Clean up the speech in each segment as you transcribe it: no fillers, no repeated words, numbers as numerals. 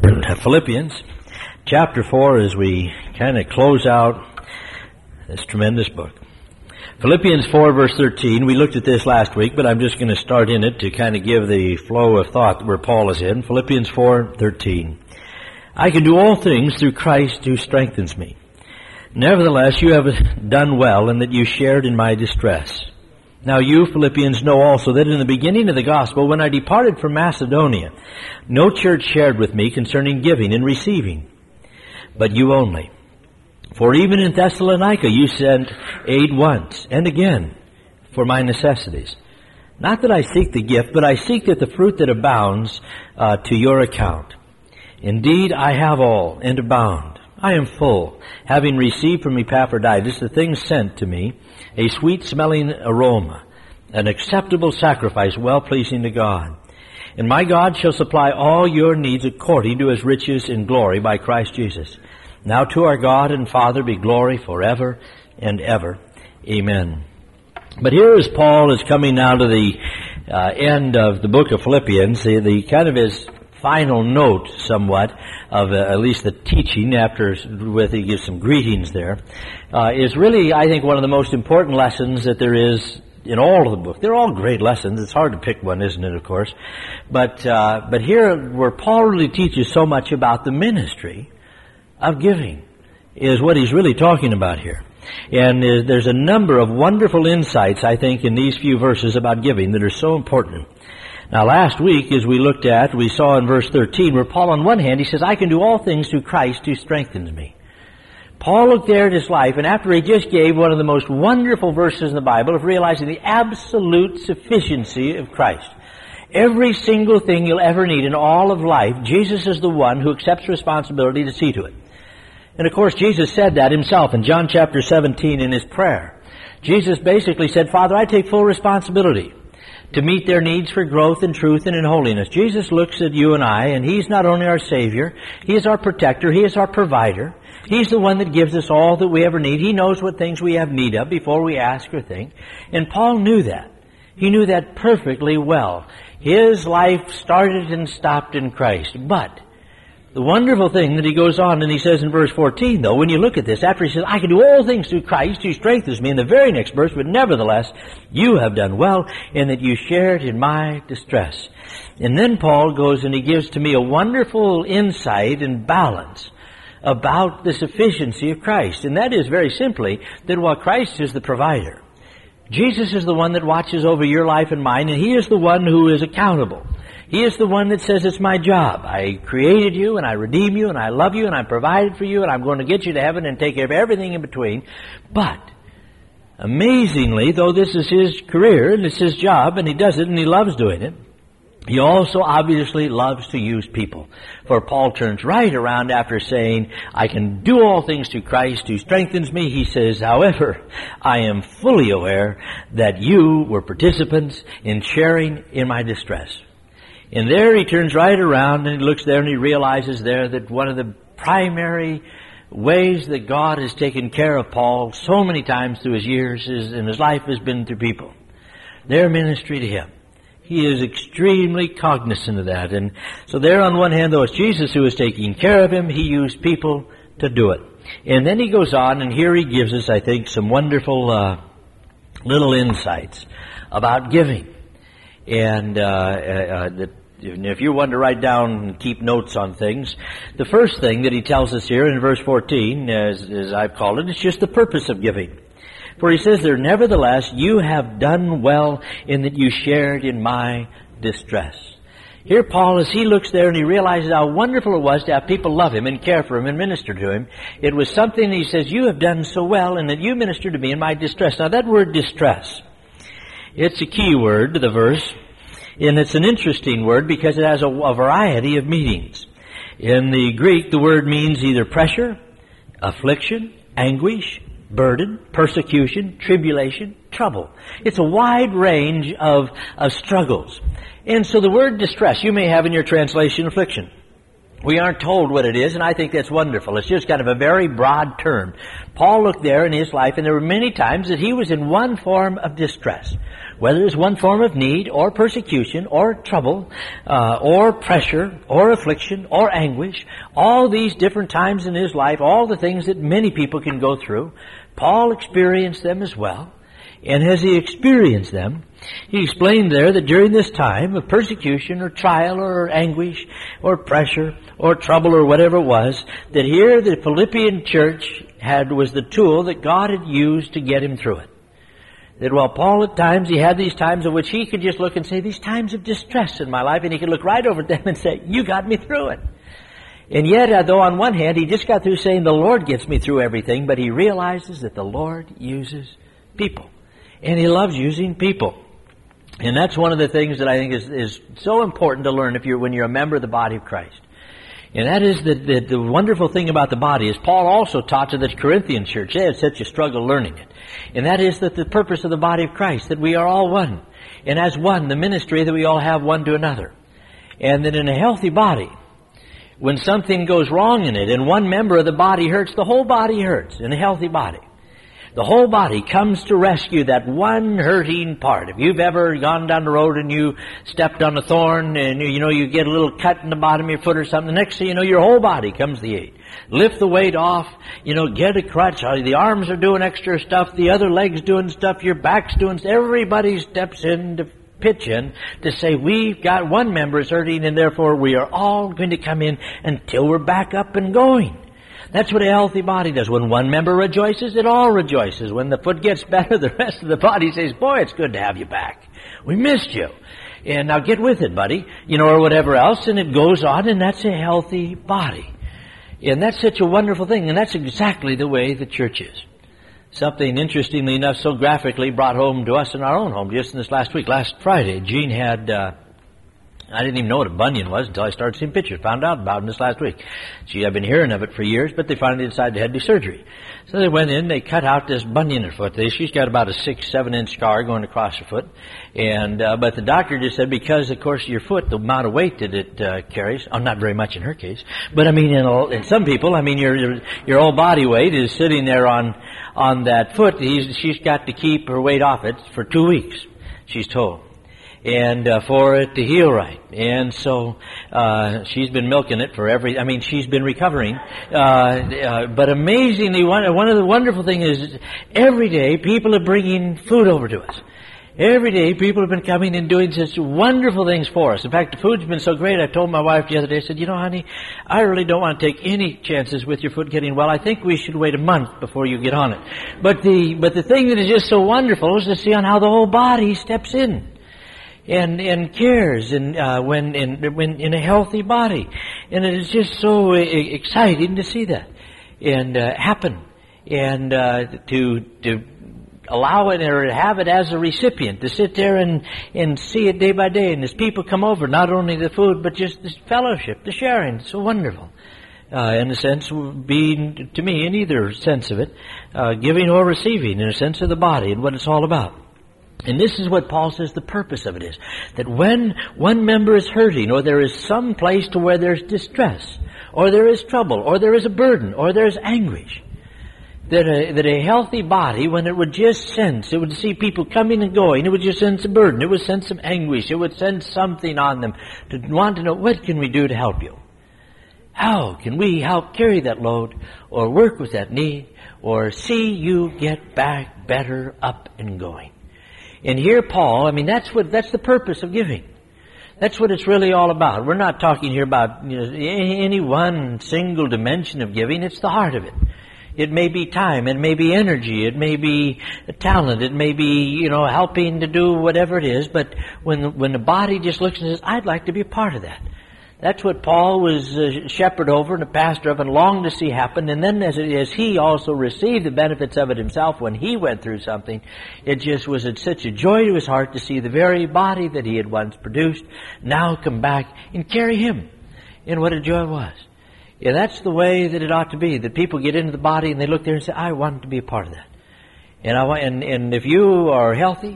Philippians chapter 4 as we kind of close out this tremendous book. Philippians 4 verse 13, we looked at this last week, but I'm just going to start in it to kind of give the flow of thought where Paul is in. Philippians 4:13. I can do all things through Christ who strengthens me. Nevertheless, you have done well in that you shared in my distress. Now you, Philippians, know also that in the beginning of the gospel, when I departed from Macedonia, no church shared with me concerning giving and receiving, but you only. For even in Thessalonica you sent aid once and again for my necessities. Not that I seek the gift, but I seek that the fruit that abounds to your account. Indeed, I have all and abound. I am full, having received from Epaphroditus the things sent to me, a sweet-smelling aroma, an acceptable sacrifice, well-pleasing to God. And my God shall supply all your needs according to his riches in glory by Christ Jesus. Now to our God and Father be glory forever and ever. Amen. But here as Paul is coming now to the end of the book of Philippians, the kind of his final note somewhat of at least the teaching after he gives some greetings there, is really, I think, one of the most important lessons that there is in all of the book. They're all great lessons. It's hard to pick one, isn't it, of course? But here, where Paul really teaches so much about the ministry of giving, is what he's really talking about here. And there's a number of wonderful insights, I think, in these few verses about giving that are so important. Now, last week, as we looked at, we saw in verse 13 where Paul, on one hand, he says, I can do all things through Christ who strengthens me. Paul looked there at his life, and after he just gave one of the most wonderful verses in the Bible of realizing the absolute sufficiency of Christ. Every single thing you'll ever need in all of life, Jesus is the one who accepts responsibility to see to it. And of course, Jesus said that himself in John chapter 17 in his prayer. Jesus basically said, Father, I take full responsibility to meet their needs for growth in truth and in holiness. Jesus looks at you and I, and he's not only our Savior, he is our protector, he is our provider. He's the one that gives us all that we ever need. He knows what things we have need of before we ask or think. And Paul knew that. He knew that perfectly well. His life started and stopped in Christ. But the wonderful thing that he goes on and he says in verse 14, though, when you look at this, after he says, I can do all things through Christ who strengthens me, in the very next verse, but nevertheless, you have done well in that you shared in my distress. And then Paul goes and he gives to me a wonderful insight and balance about the sufficiency of Christ. And that is very simply that while Christ is the provider, Jesus is the one that watches over your life and mine, and he is the one who is accountable. He is the one that says, it's my job. I created you, and I redeem you, and I love you, and I provided for you, and I'm going to get you to heaven and take care of everything in between. But, amazingly, though this is his career, and it's his job, and he does it, and he loves doing it, he also obviously loves to use people. For Paul turns right around after saying, I can do all things through Christ who strengthens me. He says, however, I am fully aware that you were participants in sharing in my distress. And there he turns right around and he looks there and he realizes there that one of the primary ways that God has taken care of Paul so many times through his years in his life has been through people. Their ministry to him. He is extremely cognizant of that. And so there on one hand, though it's Jesus who is taking care of him, he used people to do it. And then he goes on, and here he gives us, I think, some wonderful little insights about giving. And if you want to write down and keep notes on things, the first thing that he tells us here in verse 14, as I've called it, is just the purpose of giving. For he says there, nevertheless, you have done well in that you shared in my distress. Here Paul, as he looks there and he realizes how wonderful it was to have people love him and care for him and minister to him, it was something he says, you have done so well in that you ministered to me in my distress. Now that word distress, it's a key word to the verse, and it's an interesting word because it has a variety of meanings. In the Greek, the word means either pressure, affliction, anguish, burden, persecution, tribulation, trouble. It's a wide range of struggles. And so the word distress, you may have in your translation affliction. We aren't told what it is, and I think that's wonderful. It's just kind of a very broad term. Paul looked there in his life, and there were many times that he was in one form of distress. Whether it was one form of need, or persecution, or trouble, or pressure, or affliction, or anguish, all these different times in his life, all the things that many people can go through, Paul experienced them as well. And as he experienced them, he explained there that during this time of persecution or trial or anguish or pressure or trouble or whatever it was, that here the Philippian church was the tool that God had used to get him through it. That while Paul at times, he had these times in which he could just look and say, these times of distress in my life, and he could look right over at them and say, you got me through it. And yet, though on one hand, he just got through saying the Lord gets me through everything, but he realizes that the Lord uses people. And he loves using people. And that's one of the things that I think is so important to learn when you're a member of the body of Christ. And that is that the wonderful thing about the body is Paul also taught to the Corinthian church. They had such a struggle learning it. And that is that the purpose of the body of Christ, that we are all one. And as one, the ministry that we all have one to another. And that in a healthy body, when something goes wrong in it and one member of the body hurts, the whole body hurts in a healthy body. The whole body comes to rescue that one hurting part. If you've ever gone down the road and you stepped on a thorn and you get a little cut in the bottom of your foot or something, the next thing you know, your whole body comes to the aid. Lift the weight off, get a crutch. The arms are doing extra stuff, the other leg's doing stuff, your back's doing stuff. Everybody steps in to pitch in to say we've got one member is hurting and therefore we are all going to come in until we're back up and going. That's what a healthy body does. When one member rejoices, it all rejoices. When the foot gets better, the rest of the body says, boy, it's good to have you back. We missed you. And now get with it, buddy. Or whatever else. And it goes on, and that's a healthy body. And that's such a wonderful thing. And that's exactly the way the church is. Something, interestingly enough, so graphically brought home to us in our own home just in this last week. Last Friday, Jean had... I didn't even know what a bunion was until I started seeing pictures. Found out about it this last week. I've been hearing of it for years, but they finally decided they had to do surgery. So they went in, they cut out this bunion in her foot. She's got about a 6-7 inch scar going across her foot. And, but the doctor just said because, of course, your foot, the amount of weight that it carries, not very much in her case, but I mean, in some people, your whole body weight is sitting there on that foot. She's got to keep her weight off it for 2 weeks, she's told. And for it to heal right. And so she's been milking it for she's been recovering. But amazingly, one of the wonderful things is every day people are bringing food over to us. Every day people have been coming and doing such wonderful things for us. In fact, the food's been so great, I told my wife the other day, I said, honey, I really don't want to take any chances with your foot getting well. I think we should wait a month before you get on it. But the thing that is just so wonderful is to see on how the whole body steps in. And cares when in a healthy body, and it is just so exciting to see that and happen, and to allow it or have it as a recipient, to sit there and see it day by day, and as people come over, not only the food but just this fellowship, the sharing, so wonderful. In a sense, being to me in either sense of it, giving or receiving, in a sense of the body and what it's all about. And this is what Paul says the purpose of it is. That when one member is hurting, or there is some place to where there's distress, or there is trouble, or there is a burden, or there is anguish, that a healthy body, when it would just sense, it would see people coming and going, it would just sense a burden, it would sense some anguish, it would sense something on them to want to know, what can we do to help you? How can we help carry that load, or work with that need, or see you get back better up and going? And here Paul, that's the purpose of giving. That's what it's really all about. We're not talking here about any one single dimension of giving. It's the heart of it. It may be time, it may be energy, it may be talent, it may be, helping to do whatever it is, but when the body just looks and says, I'd like to be a part of that. That's what Paul was a shepherd over and a pastor of and longed to see happen. And then as he also received the benefits of it himself when he went through something, it just was such a joy to his heart to see the very body that he had once produced now come back and carry him. And what a joy it was. Yeah, that's the way that it ought to be, that people get into the body and they look there and say, I want to be a part of that. And if you are healthy,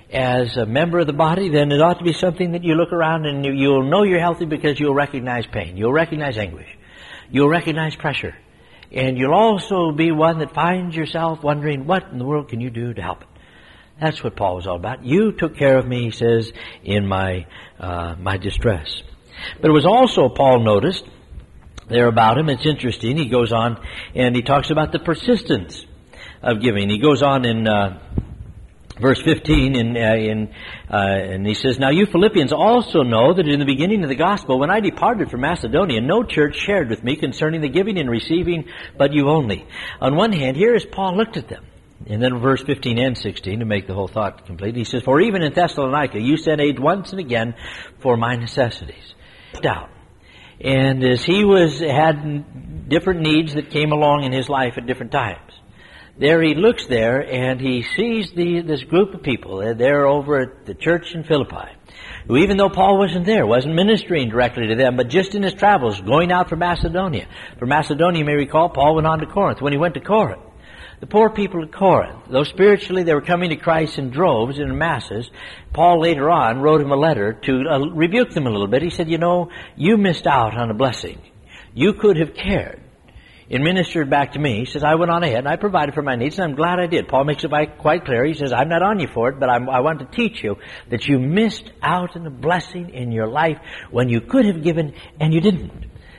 as a member of the body, then it ought to be something that you look around and you'll know you're healthy because you'll recognize pain. You'll recognize anguish. You'll recognize pressure. And you'll also be one that finds yourself wondering, what in the world can you do to help it? That's what Paul was all about. You took care of me, he says, in my distress. But it was also, Paul noticed there about him, it's interesting, he goes on and he talks about the persistence of giving. He goes on in verse 15, and he says, "Now you Philippians also know that in the beginning of the gospel, when I departed from Macedonia, no church shared with me concerning the giving and receiving, but you only." On one hand, here is Paul looked at them. And then verse 15 and 16, to make the whole thought complete, he says, "For even in Thessalonica you sent aid once and again for my necessities." Doubt. And as he had different needs that came along in his life at different times, there he looks there and he sees this group of people. They're over at the church in Philippi, who even though Paul wasn't there, wasn't ministering directly to them, but just in his travels, going out from Macedonia. From Macedonia, you may recall, Paul went on to Corinth. When he went to Corinth, the poor people at Corinth, though spiritually they were coming to Christ in droves and in masses, Paul later on wrote him a letter to rebuke them a little bit. He said, you missed out on a blessing. You could have cared and ministered back to me. He says, I went on ahead and I provided for my needs, and I'm glad I did. Paul makes it quite clear. He says, I'm not on you for it, but I want to teach you that you missed out on a blessing in your life when you could have given and you didn't.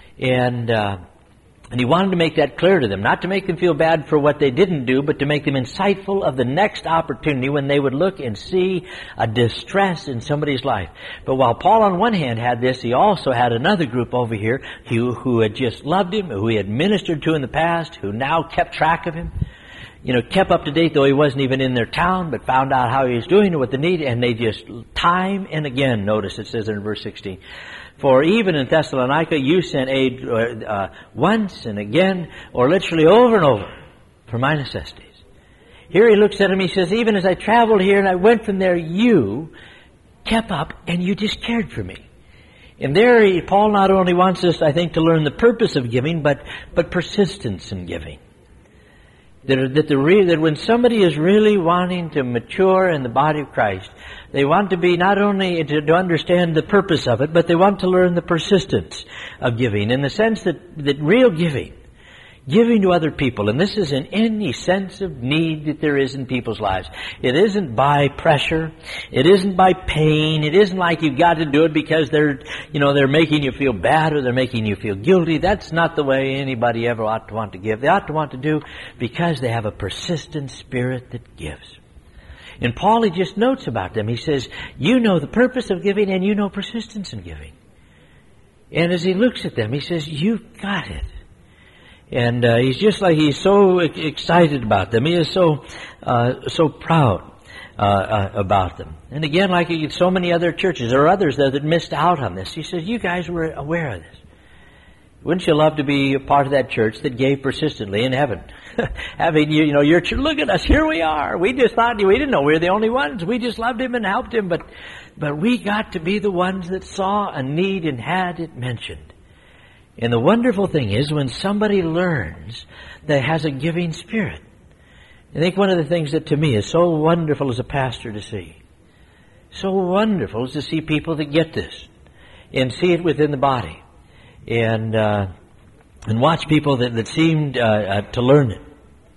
And he wanted to make that clear to them, not to make them feel bad for what they didn't do, but to make them insightful of the next opportunity when they would look and see a distress in somebody's life. But while Paul on one hand had this, he also had another group over here who had just loved him, who he had ministered to in the past, who now kept track of him, kept up to date, though he wasn't even in their town, but found out how he was doing and what they needed, and they just time and again, notice it says in verse 16, "For even in Thessalonica you sent aid once and again," or literally over and over, "for my necessities." Here he looks at him, he says, even as I traveled here and I went from there, you kept up and you just cared for me. And there Paul not only wants us, I think, to learn the purpose of giving, but persistence in giving. That when somebody is really wanting to mature in the body of Christ, they want to be not only to understand the purpose of it, but they want to learn the persistence of giving, in the sense that real giving to other people, and this is in any sense of need that there is in people's lives. It isn't by pressure. It isn't by pain. It isn't like you've got to do it because they're making you feel bad or they're making you feel guilty. That's not the way anybody ever ought to want to give. They ought to want to do because they have a persistent spirit that gives. And Paul, he just notes about them. He says, you know the purpose of giving and you know persistence in giving. And as he looks at them, he says, you've got it. And he's so excited about them. He is so proud about them. And again, like so many other churches, there are others there that missed out on this. He says, you guys were aware of this. Wouldn't you love to be a part of that church that gave persistently in heaven? Having your church, look at us, here we are. We just thought, we didn't know we were the only ones. We just loved him and helped him, but we got to be the ones that saw a need and had it mentioned. And the wonderful thing is when somebody learns that has a giving spirit. I think one of the things that to me is so wonderful as a pastor to see, so wonderful is to see people that get this and see it within the body. And watch people that seem to learn it,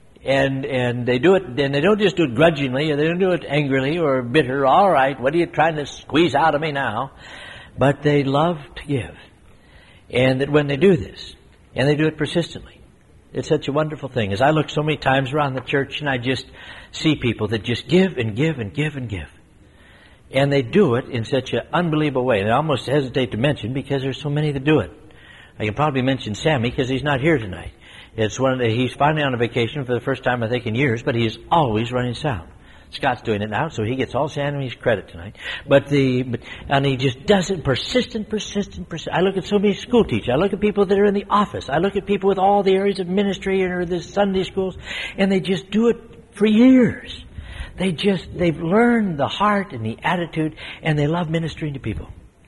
and they do it, and they don't just do it grudgingly, or they don't do it angrily or bitter. All right, what are you trying to squeeze out of me now? But they love to give, and that when they do this, and they do it persistently, it's such a wonderful thing. As I look so many times around the church, and I just see people that just give and give and give and give. And they do it in such an unbelievable way. And I almost hesitate to mention because there's so many that do it. I can probably mention Sammy because he's not here tonight. He's finally on a vacation for the first time I think in years, but he's always running sound. Scott's doing it now, so he gets all Sammy's credit tonight. And he just does it persistent. I look at so many school teachers. I look at people that are in the office. I look at people with all the areas of ministry or the Sunday schools, and they just do it for years. They've learned the heart and the attitude, and they love ministering to people.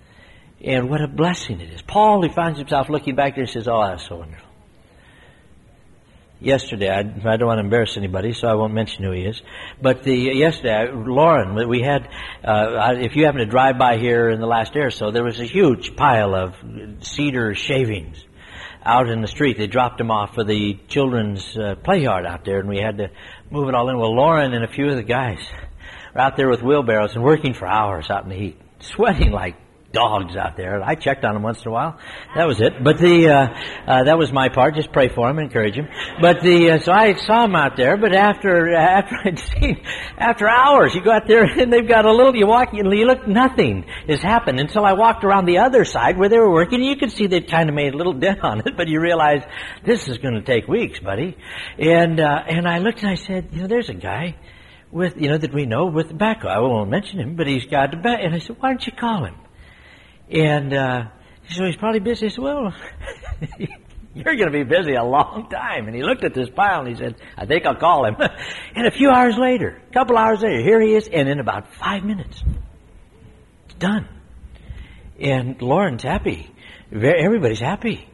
And what a blessing it is. Paul, he finds himself looking back there and says, oh, that's so wonderful. yesterday, I don't want to embarrass anybody, so I won't mention who he is. But yesterday, Lauren, we had, if you happen to drive by here in the last day or so, there was a huge pile of cedar shavings out in the street. They dropped them off for the children's play yard out there, and we had to move it all in. Well, Lauren and a few of the guys were out there with wheelbarrows and working for hours out in the heat, sweating like dogs out there. I checked on them once in a while. That was it. But that was my part. Just pray for him, encourage him. But so I saw him out there. But after hours, you go out there and they've got a little. You walk, you look, nothing has happened until I walked around the other side where they were working. You could see they'd kind of made a little dent on it, but you realize this is going to take weeks, buddy. And I looked and I said, there's a guy with that we know with tobacco. I won't mention him, but he's got tobacco. And I said, why don't you call him? And he said, he's probably busy. I said, well, you're going to be busy a long time. And he looked at this pile and he said, I think I'll call him. And a couple hours later, here he is. And in about 5 minutes, it's done. And Lauren's happy. Everybody's happy.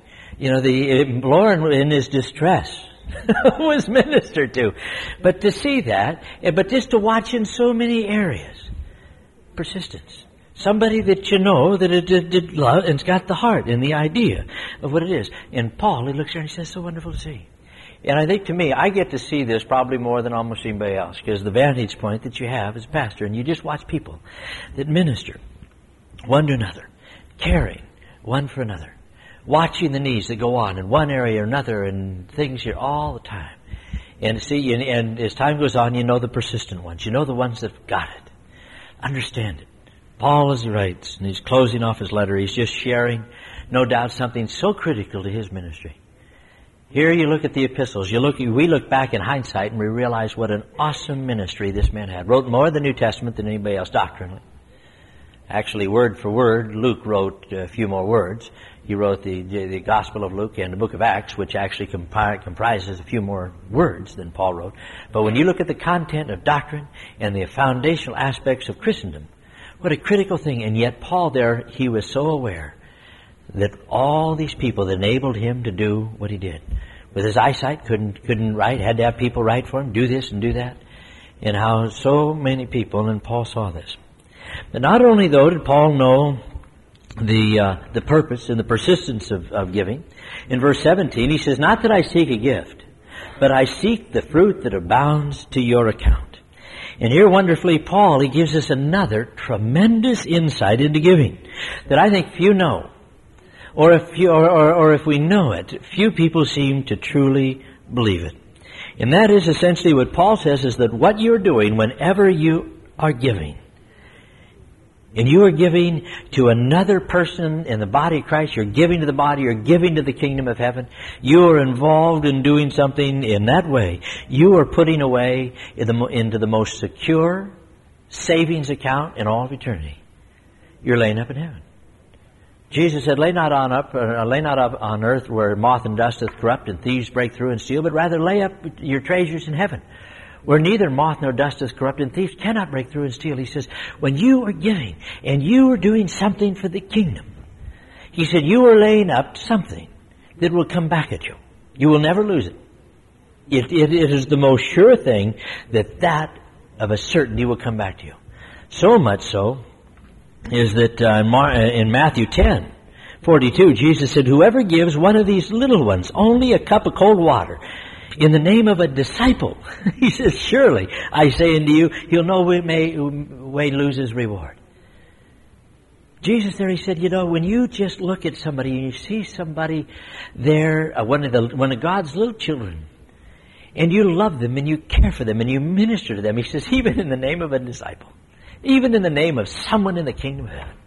Lauren in his distress was ministered to. But to see that, but just to watch in so many areas, persistence. Somebody that that did love and's got the heart and the idea of what it is. And Paul, he looks there and he says, so wonderful to see. And I think to me, I get to see this probably more than almost anybody else, because the vantage point that you have as a pastor, and you just watch people that minister one to another, caring one for another, watching the needs that go on in one area or another, and things here all the time. And see, and as time goes on, you know the persistent ones. You know the ones that got it, understand it. Paul, as he writes, and he's closing off his letter, he's just sharing, no doubt, something so critical to his ministry. Here you look at the epistles. We look back in hindsight and we realize what an awesome ministry this man had. Wrote more of the New Testament than anybody else doctrinally. Actually, word for word, Luke wrote a few more words. He wrote the Gospel of Luke and the book of Acts, which actually comprises a few more words than Paul wrote. But when you look at the content of doctrine and the foundational aspects of Christendom, what a critical thing. And yet Paul there, he was so aware that all these people that enabled him to do what he did. With his eyesight, couldn't write, had to have people write for him, do this and do that. And how so many people, and Paul saw this. But not only, though, did Paul know the purpose and the persistence of giving. In verse 17, he says, not that I seek a gift, but I seek the fruit that abounds to your account. And here, wonderfully, Paul, he gives us another tremendous insight into giving that I think few know. Or if we know it, few people seem to truly believe it. And that is essentially what Paul says, is that what you're doing whenever you are giving, and you are giving to another person in the body of Christ, you're giving to the body, you're giving to the kingdom of heaven, you are involved in doing something in that way. You are putting away into the most secure savings account in all of eternity. You're laying up in heaven. Jesus said, lay not up on earth where moth and dust doth corrupt and thieves break through and steal, but rather lay up your treasures in heaven, where neither moth nor dust is corrupt and thieves cannot break through and steal. He says, when you are giving and you are doing something for the kingdom, he said, you are laying up something that will come back at you. You will never lose it. It is the most sure thing that of a certainty will come back to you. So much so is that in Matthew 10:42, Jesus said, whoever gives one of these little ones only a cup of cold water in the name of a disciple, he says, surely I say unto you, he'll no way lose his reward. Jesus there, he said, when you just look at somebody and you see somebody there, one of God's little children, and you love them and you care for them and you minister to them, he says, even in the name of a disciple, even in the name of someone in the kingdom of heaven,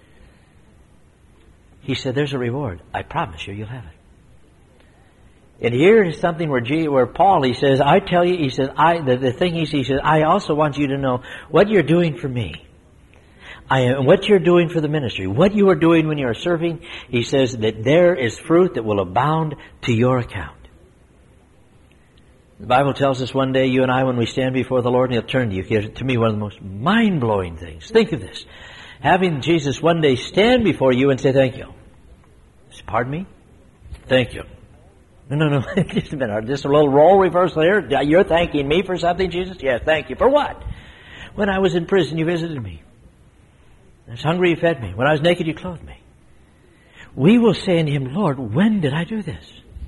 he said, there's a reward. I promise you, you'll have it. And here is something where Paul, he says, I tell you, he says, the thing he says, I also want you to know what you're doing for me. What you're doing for the ministry, what you are doing when you are serving, he says that there is fruit that will abound to your account. The Bible tells us one day, you and I, when we stand before the Lord, and he'll turn to you. To me, one of the most mind-blowing things. Think of this. Having Jesus one day stand before you and say, thank you. Pardon me? Thank you. No. Just a minute. Just a little role reversal here. You're thanking me for something, Jesus? Yes, thank you. For what? When I was in prison, you visited me. I was hungry, you fed me. When I was naked, you clothed me. We will say unto him, Lord, when did I do this?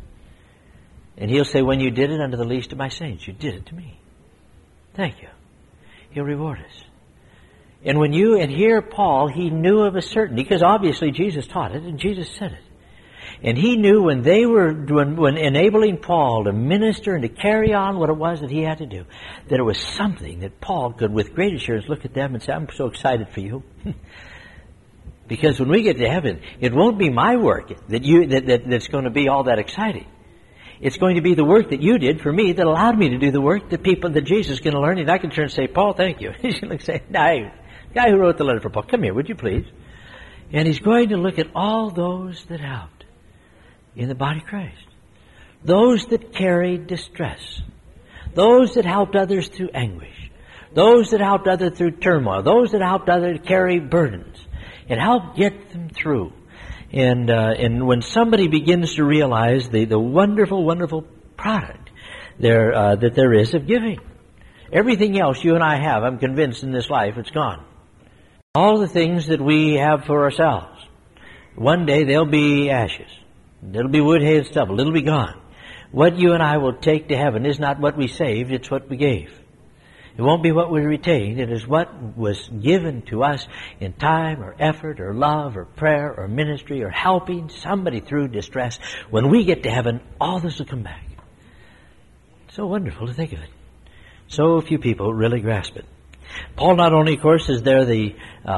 And he'll say, when you did it unto the least of my saints, you did it to me. Thank you. He'll reward us. And here Paul, he knew of a certainty, because obviously Jesus taught it and Jesus said it. And he knew when enabling Paul to minister and to carry on what it was that he had to do, that it was something that Paul could with great assurance look at them and say, I'm so excited for you. Because when we get to heaven, it won't be my work that's going to be all that exciting. It's going to be the work that you did for me that allowed me to do the work that Jesus is going to learn. And I can turn and say, Paul, thank you. He's going to say, the guy who wrote the letter for Paul, come here, would you please? And he's going to look at all those that helped in the body of Christ. Those that carried distress. Those that helped others through anguish. Those that helped others through turmoil. Those that helped others carry burdens. And helped get them through. And when somebody begins to realize the wonderful, wonderful product that there is of giving. Everything else you and I have, I'm convinced in this life, it's gone. All the things that we have for ourselves, one day they'll be ashes. It'll be wood, hay, and stubble. It'll be gone. What you and I will take to heaven is not what we saved, it's what we gave. It won't be what we retained. It is what was given to us in time or effort or love or prayer or ministry or helping somebody through distress. When we get to heaven, all this will come back. So wonderful to think of it. So few people really grasp it. Paul not only, of course, is there the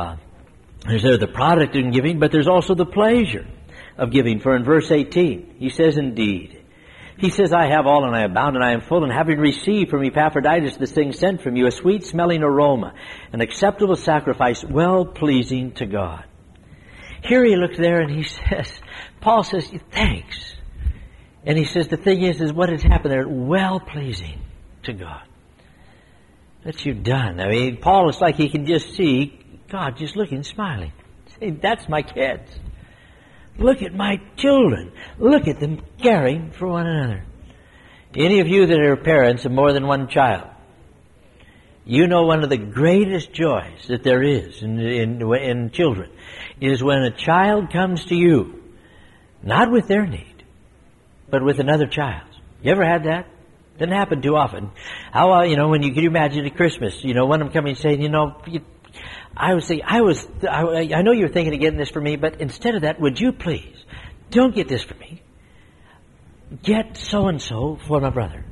product in giving, but there's also the pleasure of giving. For in verse 18, he says, indeed. He says, I have all and I abound and I am full, and having received from Epaphroditus the thing sent from you, a sweet-smelling aroma, an acceptable sacrifice, well-pleasing to God. Here he looks there and he says, Paul says, thanks. And he says, the thing is what has happened there, well-pleasing to God. That you've done. I mean, Paul is like he can just see God just looking, smiling. Saying, that's my kids. Look at my children. Look at them caring for one another. Any of you that are parents of more than one child, you know one of the greatest joys that there is in children is when a child comes to you, not with their need, but with another child's. You ever had that? Doesn't happen too often. How, when you can imagine at Christmas, one of them coming and saying, I know you're thinking of getting this for me, but instead of that, would you please, don't get this for me. Get so-and-so for my brother.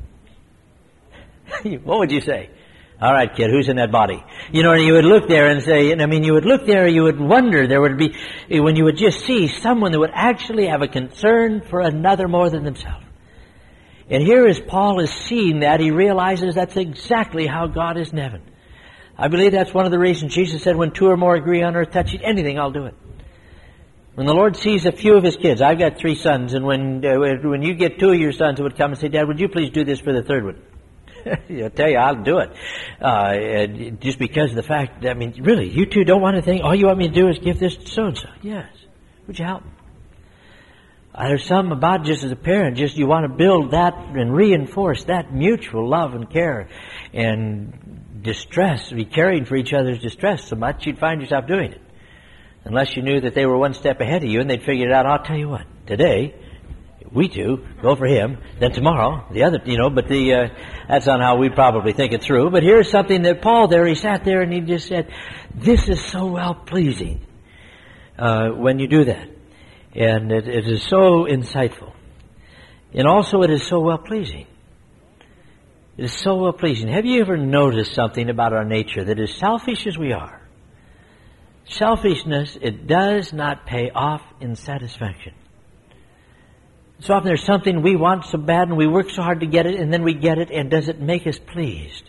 What would you say? All right, kid, who's in that body? And you would look there and say, you would look there, you would wonder, there would be, when you would just see someone that would actually have a concern for another more than themselves. And here as Paul is seeing that, he realizes that's exactly how God is in heaven. I believe that's one of the reasons Jesus said, when two or more agree on earth touching anything, I'll do it. When the Lord sees a few of His kids, I've got 3 sons, and when you get 2 of your sons who would come and say, Dad, would you please do this for the third one? I'll tell you, I'll do it. Just because of the fact, really, you two don't want anything? All you want me to do is give this to so-and-so. Yes. Would you help? There's something about just as a parent, just you want to build that and reinforce that mutual love and care and distress, be caring for each other's distress so much you'd find yourself doing it. Unless you knew that they were one step ahead of you and they'd figured it out. I'll tell you what, today, we two go for him, then tomorrow, the other, but that's not how we probably think it through. But here's something that Paul there, he sat there and he just said, this is so well-pleasing when you do that. And it is so insightful. And also it is so well-pleasing. It is so well-pleasing. Have you ever noticed something about our nature that as selfish as we are, selfishness, it does not pay off in satisfaction. So often there's something we want so bad and we work so hard to get it, and then we get it, and does it make us pleased?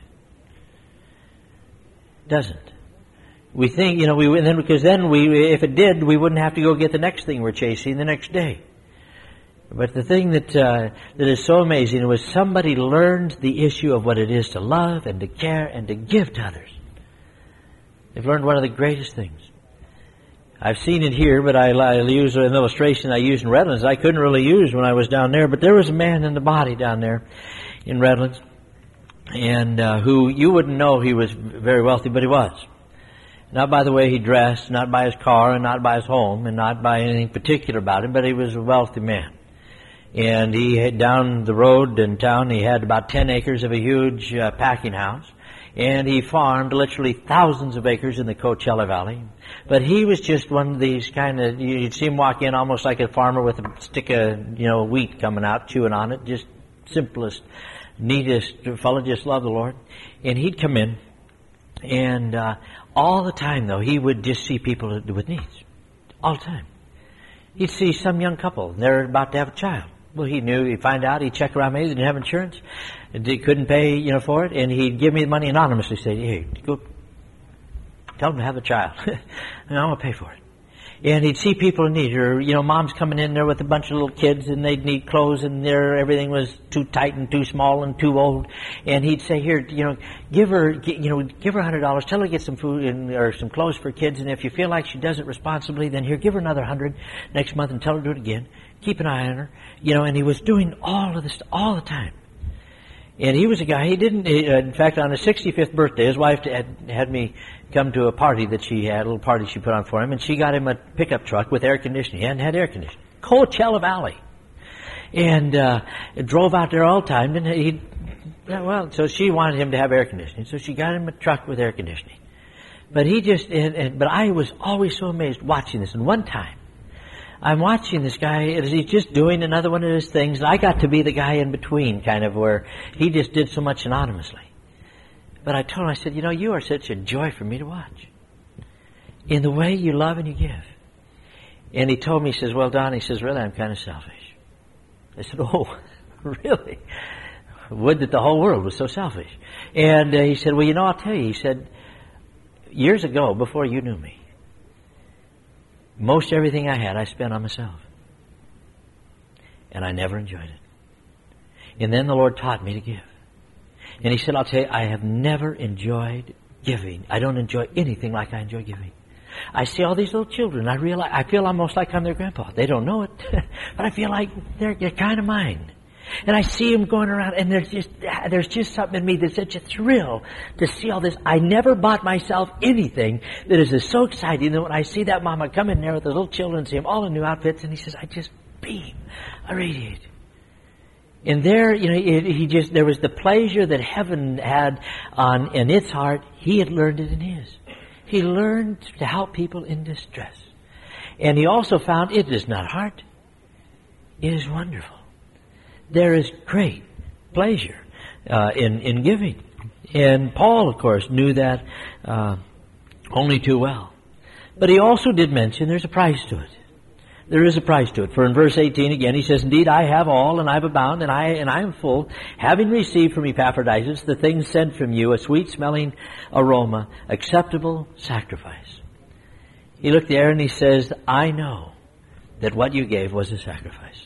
Doesn't. We think, if it did, we wouldn't have to go get the next thing we're chasing the next day. But the thing that is so amazing was somebody learned the issue of what it is to love and to care and to give to others. They've learned one of the greatest things. I've seen it here, but I use an illustration I used in Redlands I couldn't really use when I was down there. But there was a man in the body down there in Redlands, and who you wouldn't know he was very wealthy, but he was. Not by the way he dressed, not by his car, and not by his home, and not by anything particular about him, but he was a wealthy man. And he had down the road in town, he had about 10 acres of a huge packing house. And he farmed literally thousands of acres in the Coachella Valley. But he was just one of these kind of, you'd see him walk in almost like a farmer with a stick of, wheat coming out, chewing on it. Just simplest, neatest fellow, just loved the Lord. And he'd come in, and all the time, though, he would just see people with needs. All the time. He'd see some young couple, they're about to have a child. Well, he knew, he'd find out, he'd check around me, they didn't have insurance, they couldn't pay, for it, and he'd give me the money anonymously, say, hey, go tell them to have a child. And I'm going to pay for it. And he'd see people in need, or, moms coming in there with a bunch of little kids, and they'd need clothes, and everything was too tight and too small and too old. And he'd say, here, give her $100, tell her to get some food or some clothes for kids, and if you feel like she does it responsibly, then here, give her another $100 next month and tell her to do it again. Keep an eye on her, and he was doing all of this all the time. And he was a guy, in fact, on his 65th birthday, his wife had me come to a party that she had, a little party she put on for him, and she got him a pickup truck with air conditioning. He hadn't had air conditioning. Coachella Valley. And drove out there all the time, and so she wanted him to have air conditioning, so she got him a truck with air conditioning. But but I was always so amazed watching this, and one time, I'm watching this guy as he's just doing another one of his things, and I got to be the guy in between, kind of, where he just did so much anonymously. But I told him, I said, you are such a joy for me to watch. In the way you love and you give. And he told me, he says, well, Don, he says, really, I'm kind of selfish. I said, oh, really? Would that the whole world was so selfish. And he said, well, I'll tell you, he said, years ago, before you knew me, most everything I had, I spent on myself. And I never enjoyed it. And then the Lord taught me to give. And he said, I'll tell you, I have never enjoyed giving. I don't enjoy anything like I enjoy giving. I see all these little children. I feel almost like I'm their grandpa. They don't know it. But I feel like they're kind of mine. And I see them going around, and there's just something in me that's such a thrill to see all this. I never bought myself anything that is so exciting that when I see that mama come in there with those little children, see them all in new outfits, and he says, I just beam, I radiate. And there, there was the pleasure that heaven had in its heart. He had learned it in his. He learned to help people in distress. And he also found it is not hard. It is wonderful. There is great pleasure in giving. And Paul, of course, knew that only too well. But he also did mention there's a price to it. There is a price to it. For in verse 18 again, he says, indeed, I have all, and I have abound, and I am full, having received from Epaphroditus the things sent from you, a sweet-smelling aroma, acceptable sacrifice. He looked there and he says, I know that what you gave was a sacrifice.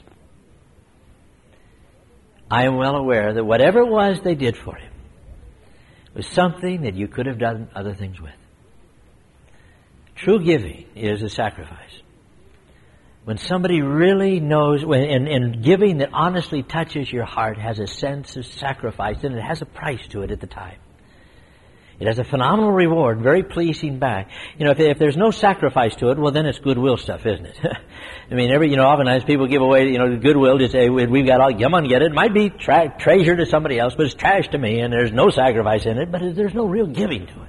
I am well aware that whatever it was they did for him was something that you could have done other things with. True giving is a sacrifice. When somebody really knows, and giving that honestly touches your heart has a sense of sacrifice, and it has a price to it at the time. It has a phenomenal reward, very pleasing back. If there's no sacrifice to it, well, then it's goodwill stuff, isn't it? I mean, oftentimes people give away, goodwill, just say, we've got all, come on, get it. It might be treasure to somebody else, but it's trash to me, and there's no sacrifice in it, but there's no real giving to it.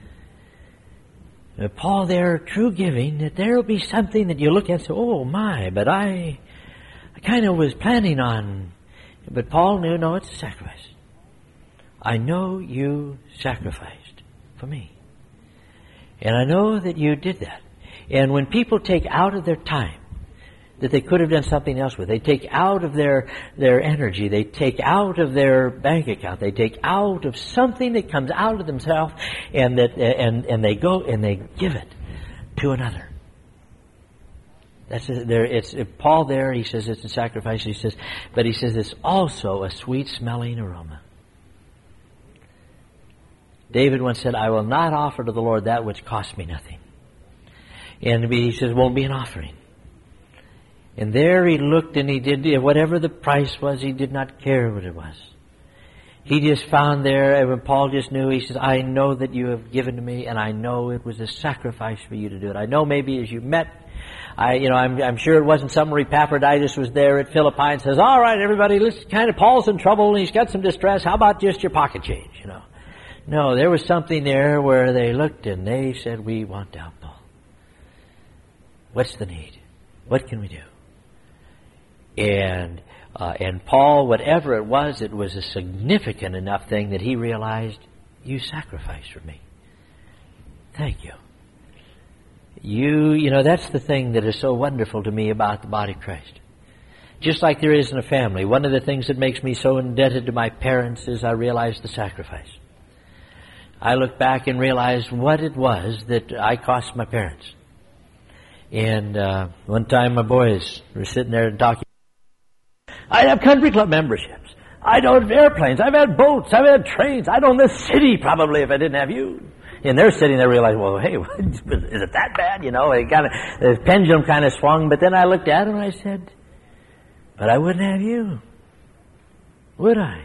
Paul there, true giving, that there will be something that you look at and say, oh my, but I kind of was planning on, but Paul knew, no, it's a sacrifice. I know you sacrificed for me. And I know that you did that. And when people take out of their time that they could have done something else with, they take out of their energy, they take out of their bank account, they take out of something that comes out of themselves, and they go and they give it to another. It's Paul there. He says it's a sacrifice. He says it's also a sweet-smelling aroma. David once said, I will not offer to the Lord that which costs me nothing. And he says, won't be an offering. And there he looked and he did, whatever the price was, he did not care what it was. He just found there, and Paul just knew, he says, I know that you have given to me, and I know it was a sacrifice for you to do it. I know maybe as you met, I'm sure it wasn't some Epaphroditus was there at Philippi and says, all right, everybody, let's Paul's in trouble and he's got some distress. How about just your pocket change, No, there was something there where they looked and they said, we want to help Paul. What's the need? What can we do? And Paul, whatever it was a significant enough thing that he realized, you sacrificed for me. Thank you. That's the thing that is so wonderful to me about the body of Christ. Just like there is in a family, one of the things that makes me so indebted to my parents is I realize the sacrifice. I look back and realize what it was that I cost my parents. And one time my boys were sitting there talking. I'd have country club memberships. I'd own airplanes. I've had boats. I've had trains. I'd own this city probably if I didn't have you. And they're sitting there realizing, well, hey, is it that bad? The pendulum kind of swung. But then I looked at him and I said, but I wouldn't have you. Would I?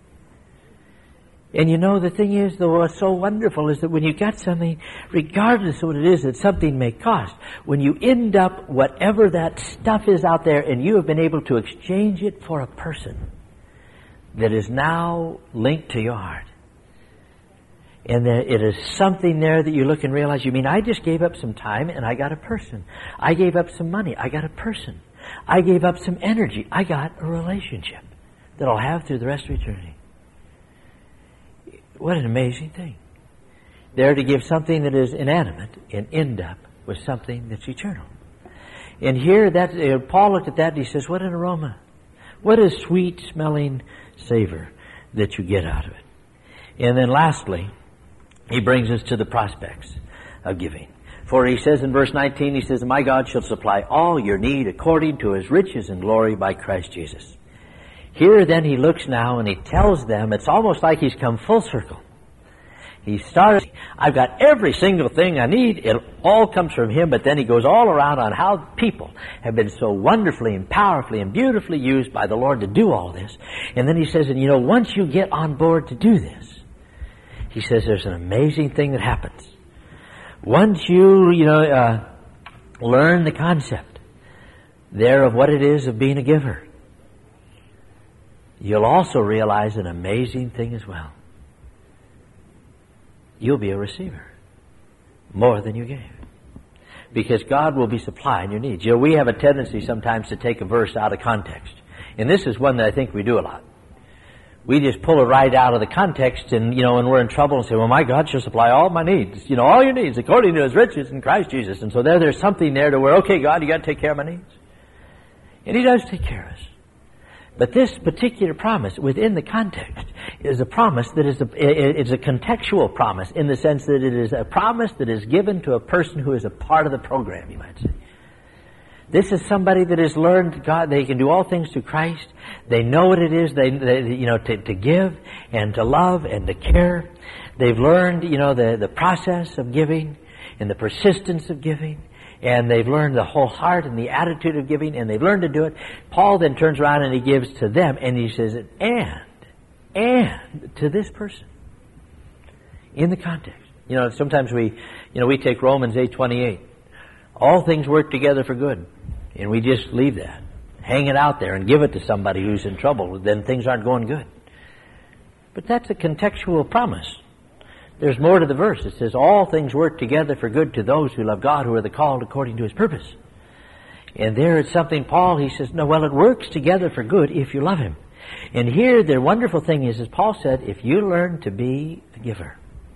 And the thing is, though, what's so wonderful is that when you got something, regardless of what it is that something may cost, when you end up whatever that stuff is out there and you have been able to exchange it for a person that is now linked to your heart, and it is something there that you look and realize, I just gave up some time and I got a person. I gave up some money. I got a person. I gave up some energy. I got a relationship that I'll have through the rest of eternity. What an amazing thing. There to give something that is inanimate and end up with something that's eternal. And here, Paul looked at that and he says, what an aroma. What a sweet smelling savor that you get out of it. And then lastly, he brings us to the prospects of giving. For he says in verse 19, he says, my God shall supply all your need according to his riches and glory by Christ Jesus. Here then he looks now and he tells them, it's almost like he's come full circle. He starts, I've got every single thing I need. It all comes from him, but then he goes all around on how people have been so wonderfully and powerfully and beautifully used by the Lord to do all this. And then he says, and once you get on board to do this, he says there's an amazing thing that happens. Once you, learn the concept there of what it is of being a giver, you'll also realize an amazing thing as well. You'll be a receiver more than you gave. Because God will be supplying your needs. We have a tendency sometimes to take a verse out of context. And this is one that I think we do a lot. We just pull it right out of the context and, when we're in trouble and say, well, my God shall supply all my needs. All your needs according to his riches in Christ Jesus. And so there's something there to where, okay, God, you got to take care of my needs. And he does take care of us. But this particular promise within the context is a promise that is a contextual promise in the sense that it is a promise that is given to a person who is a part of the program, you might say. This is somebody that has learned God. They can do all things through Christ. They know what it is to give and to love and to care. They've learned the process of giving and the persistence of giving. And they've learned the whole heart and the attitude of giving, and they've learned to do it. Paul then turns around and he gives to them, and he says, and to this person. In the context. Sometimes we take Romans 8:28. All things work together for good. And we just leave that. Hang it out there and give it to somebody who's in trouble. Then things aren't going good. But that's a contextual promise. There's more to the verse. It says, all things work together for good to those who love God, who are the called according to his purpose. And there it's something he says, no, well, it works together for good if you love him. And here the wonderful thing is, as Paul said, if you learn to be a giver,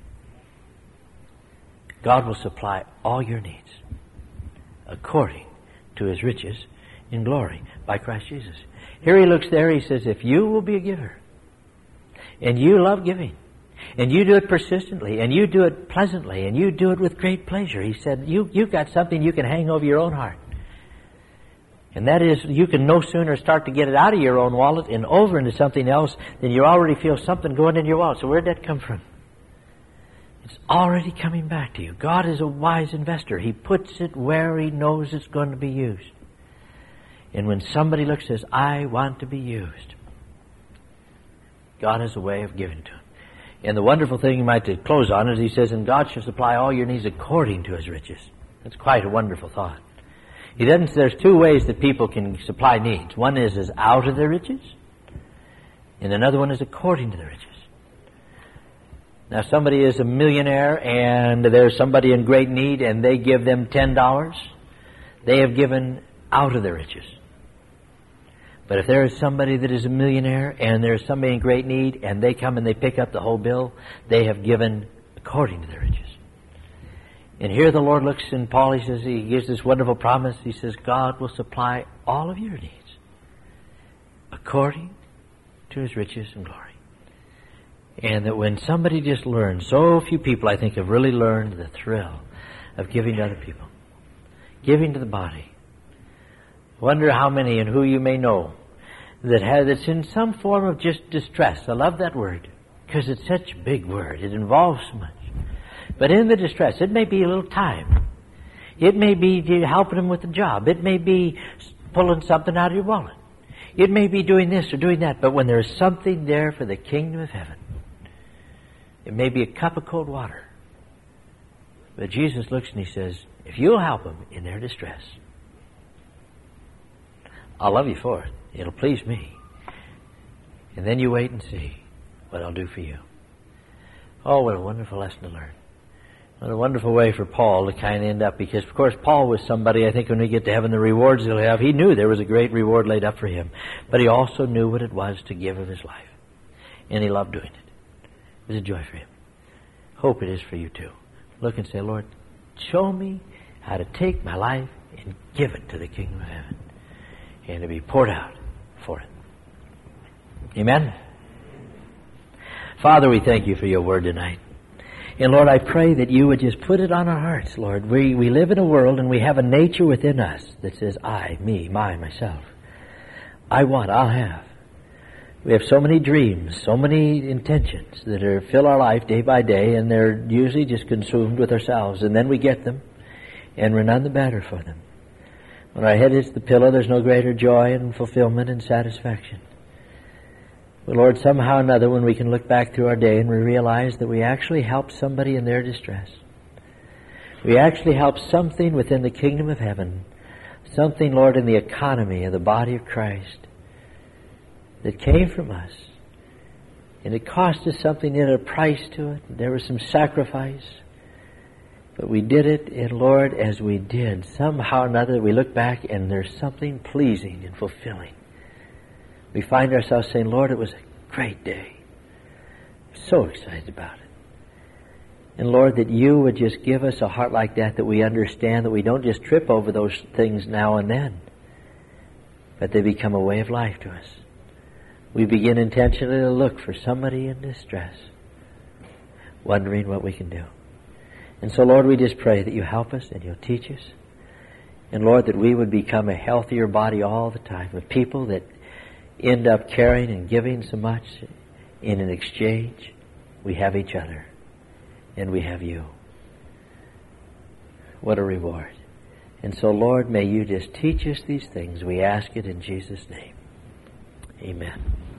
God will supply all your needs according to his riches in glory by Christ Jesus. Here he looks there, he says, if you will be a giver, and you love giving, and you do it persistently, and you do it pleasantly, and you do it with great pleasure. He said, you've got something you can hang over your own heart. And that is, you can no sooner start to get it out of your own wallet and over into something else than you already feel something going in your wallet. So where'd that come from? It's already coming back to you. God is a wise investor. He puts it where He knows it's going to be used. And when somebody looks and says, I want to be used, God has a way of giving to him. And the wonderful thing you might to close on is He says, and God shall supply all your needs according to His riches. That's quite a wonderful thought. He doesn't say there's two ways that people can supply needs. One is out of their riches, and another one is according to their riches. Now somebody is a millionaire and there's somebody in great need and they give them $10. They have given out of their riches. But if there is somebody that is a millionaire and there is somebody in great need and they come and they pick up the whole bill, they have given according to their riches. And here the Lord looks in Paul, He says, He gives this wonderful promise. He says, God will supply all of your needs according to His riches and glory. And that when somebody just learns, so few people I think have really learned the thrill of giving to other people, giving to the body. Wonder how many and who you may know that's in some form of just distress. I love that word because it's such a big word. It involves so much. But in the distress, it may be a little time. It may be helping them with the job. It may be pulling something out of your wallet. It may be doing this or doing that. But when there's something there for the kingdom of heaven, it may be a cup of cold water. But Jesus looks and He says, if you'll help them in their distress, I'll love you for it. It'll please me. And then you wait and see what I'll do for you. Oh, what a wonderful lesson to learn. What a wonderful way for Paul to kind of end up. Because, of course, Paul was somebody, I think when we get to heaven, the rewards he'll have, he knew there was a great reward laid up for him. But he also knew what it was to give of his life. And he loved doing it. It was a joy for him. Hope it is for you too. Look and say, Lord, show me how to take my life and give it to the kingdom of heaven. And to be poured out for it. Amen? Father, we thank You for Your word tonight. And Lord, I pray that You would just put it on our hearts, Lord. We live in a world and we have a nature within us that says, I, me, myself. I want, I'll have. We have so many dreams, so many intentions that fill our life day by day, and they're usually just consumed with ourselves. And then we get them, and we're none the better for them. When our head hits the pillow, there's no greater joy and fulfillment and satisfaction. But Lord, somehow or another, when we can look back through our day and we realize that we actually helped somebody in their distress, we actually helped something within the kingdom of heaven, something, Lord, in the economy of the body of Christ that came from us. And it cost us something, it had a price to it. There was some sacrifice. But we did it, and Lord, as we did, somehow or another we look back and there's something pleasing and fulfilling. We find ourselves saying, Lord, it was a great day. So excited about it. And Lord, that You would just give us a heart like that we understand that we don't just trip over those things now and then, but they become a way of life to us. We begin intentionally to look for somebody in distress, wondering what we can do. And so, Lord, we just pray that You help us and You'll teach us. And, Lord, that we would become a healthier body all the time with people that end up caring and giving so much. In an exchange, we have each other and we have You. What a reward. And so, Lord, may You just teach us these things. We ask it in Jesus' name. Amen.